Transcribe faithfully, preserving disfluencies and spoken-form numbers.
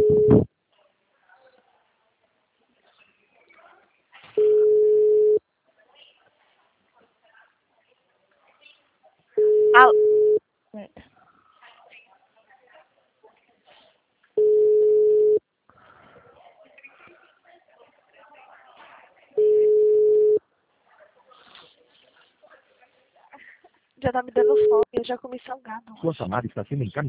Ah, já tá me dando fome, eu já comi salgado. Sua chamada está sendo encaminhada.